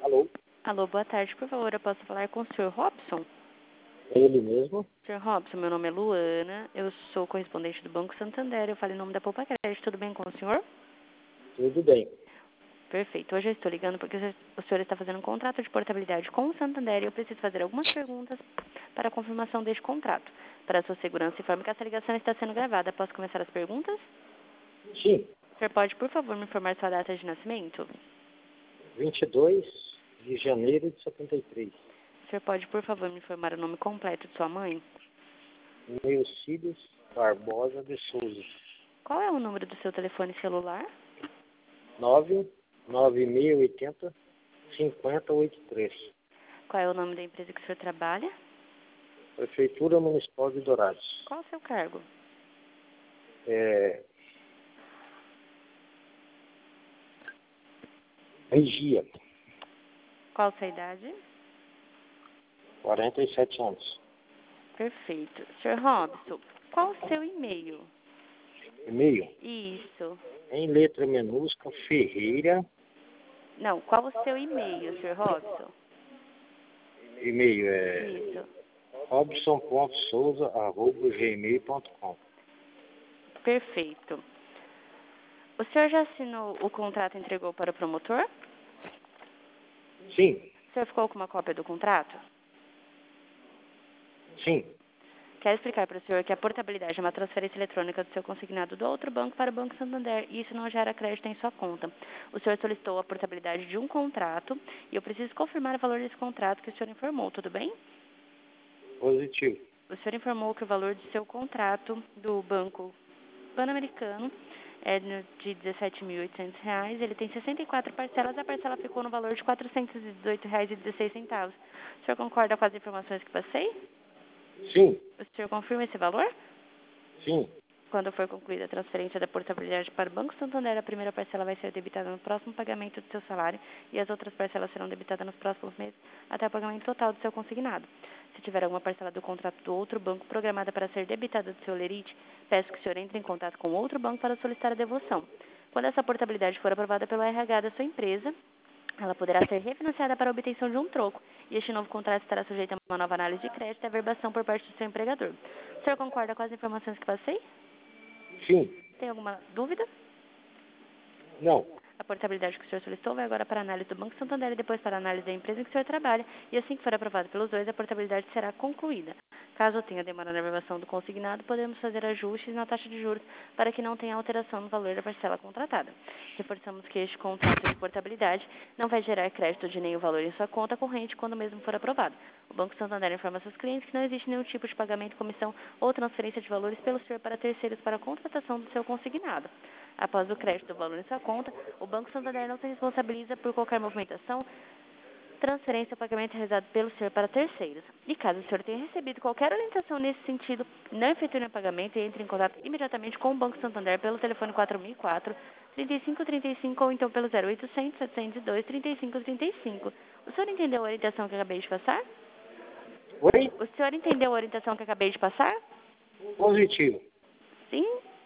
Alô? Alô, boa tarde. Por favor, eu posso falar com o Sr. Robson? Ele mesmo? Sr. Robson, meu nome é Luana, eu sou correspondente do Banco Santander, eu falo em nome da Poupa Crédito, tudo bem com o senhor? Tudo bem. Perfeito. Hoje eu estou ligando porque o senhor está fazendo um contrato de portabilidade com o Santander e eu preciso fazer algumas perguntas para a confirmação deste contrato. Para a sua segurança, informe que essa ligação está sendo gravada. Posso começar as perguntas? Sim. O senhor pode, por favor, me informar sua data de nascimento? 22 de janeiro de 73. O senhor pode, por favor, me informar o nome completo de sua mãe? Neucídios Barbosa de Souza. Qual é o número do seu telefone celular? 99680 5083. Qual é o nome da empresa que o senhor trabalha? Prefeitura Municipal de Dourados. Qual o seu cargo? Regia. Qual a sua idade? 47 anos. Perfeito. Sr. Robson, qual o seu e-mail? E-mail? Isso. Em letra minúscula, Ferreira. Não, qual o seu e-mail, Sr. Robson? E-mail Isso. robson.souza@gmail.com. Perfeito. O senhor já assinou o contrato e entregou para o promotor? Sim. O senhor ficou com uma cópia do contrato? Sim. Quero explicar para o senhor que a portabilidade é uma transferência eletrônica do seu consignado do outro banco para o Banco Santander e isso não gera crédito em sua conta. O senhor solicitou a portabilidade de um contrato e eu preciso confirmar o valor desse contrato que o senhor informou, tudo bem? Positivo. O senhor informou que o valor de seu contrato do Banco Pan-Americano é de R$ 17.800. Ele tem 64 parcelas. A parcela ficou no valor de R$ 418,16. O senhor concorda com as informações que passei? Sim. O senhor confirma esse valor? Sim. Quando for concluída a transferência da portabilidade para o Banco Santander, a primeira parcela vai ser debitada no próximo pagamento do seu salário e as outras parcelas serão debitadas nos próximos meses até o pagamento total do seu consignado. Se tiver alguma parcela do contrato do outro banco programada para ser debitada do seu lerite, peço que o senhor entre em contato com outro banco para solicitar a devolução. Quando essa portabilidade for aprovada pelo RH da sua empresa, ela poderá ser refinanciada para a obtenção de um troco, e este novo contrato estará sujeito a uma nova análise de crédito e averbação por parte do seu empregador. O senhor concorda com as informações que passei? Sim. Tem alguma dúvida? Não. A portabilidade que o senhor solicitou vai agora para a análise do Banco Santander e depois para a análise da empresa em que o senhor trabalha, e assim que for aprovado pelos dois, a portabilidade será concluída. Caso tenha demora na averbação do consignado, podemos fazer ajustes na taxa de juros para que não tenha alteração no valor da parcela contratada. Reforçamos que este contrato de portabilidade não vai gerar crédito de nenhum valor em sua conta corrente quando mesmo for aprovado. O Banco Santander informa seus clientes que não existe nenhum tipo de pagamento, comissão ou transferência de valores pelo senhor para terceiros para a contratação do seu consignado. Após o crédito do valor em sua conta, o Banco Santander não se responsabiliza por qualquer movimentação, transferência ou pagamento realizado pelo senhor para terceiros. E caso o senhor tenha recebido qualquer orientação nesse sentido, não efetue o pagamento e entre em contato imediatamente com o Banco Santander pelo telefone 4004 3535 ou então pelo 0800 702 3535. O senhor entendeu a orientação que eu acabei de passar? Oi? O senhor entendeu a orientação que eu acabei de passar? Positivo. Sim?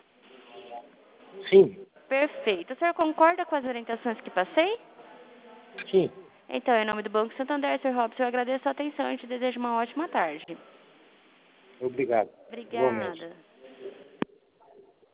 Sim. Perfeito. O senhor concorda com as orientações que passei? Sim. Então, em nome do Banco Santander, Sr. Robson, eu agradeço a atenção e te desejo uma ótima tarde. Obrigado. Igualmente. Obrigada.